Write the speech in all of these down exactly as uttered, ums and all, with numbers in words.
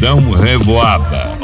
Paredão Revoada.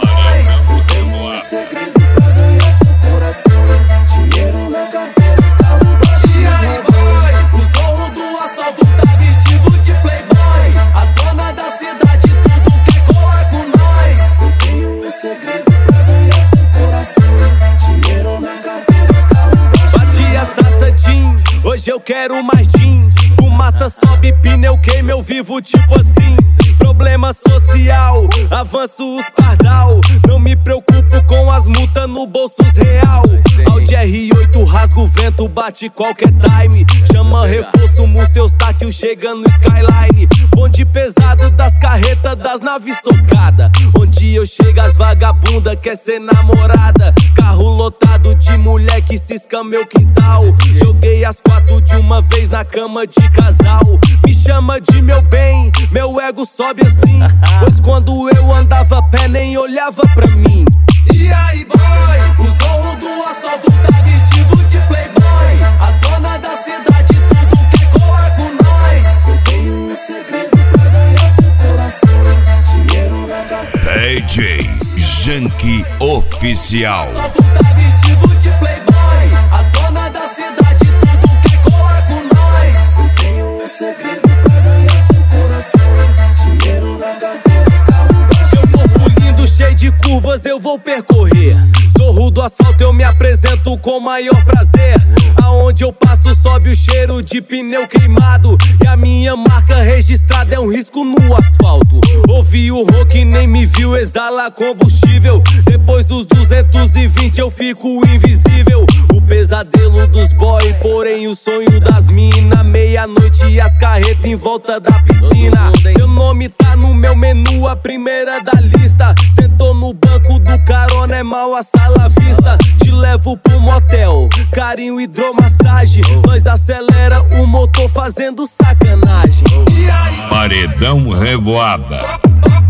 Hoje eu quero mais gin. Fumaça sobe, pneu queima, eu vivo tipo assim. Problema social, avanço os pardal. Não me preocupo com as multas no bolsos real. Audi R oito rasga o vento, bate qualquer time. Chama reforço, seus táquil chega no skyline. Bonde pesado das carretas, das naves socada. Onde eu chego as vagabunda quer ser namorada. Carro lotado de mulher que cisca meu quintal. Joguei as quatro de uma vez na cama de casal. Me chama de meu bem, meu ego sobe assim. Pois quando eu andava a pé nem olhava pra mim. E aí boy, o zorro do assalto tá vestido de playboy. As donas da cidade tudo quer colar com nós. Eu tenho um segredo pra ganhar seu coração. Dinheiro na carteira. D J Junkie Oficial. O assalto tá vestido de playboy. As donas da cidade tudo quer colar com nós. Eu tenho um segredo pra ganhar seu coração. Dinheiro na carteira, carro baixo. Seu corpo lindo, cheio de curvas, eu vou percorrer. Zorro do asfalto, eu me apresento com maior prazer. Aonde eu passo sobe o cheiro de pneu queimado. E a minha marca registrada é um risco no asfalto. Ouvi o rock, nem me viu, exala combustível. Depois dos duzentos e vinte eu fico invisível. O pesadelo dos boy, porém o sonho das mina. Meia-noite e as carretas em volta da piscina. Seu nome tá no meu menu, a primeira da lista. Sentou no banco do carona, é mal a sala vista. Te levo pro motel, carinho, hidromassagem. Nós acelera o motor fazendo sacanagem. Paredão Revoada.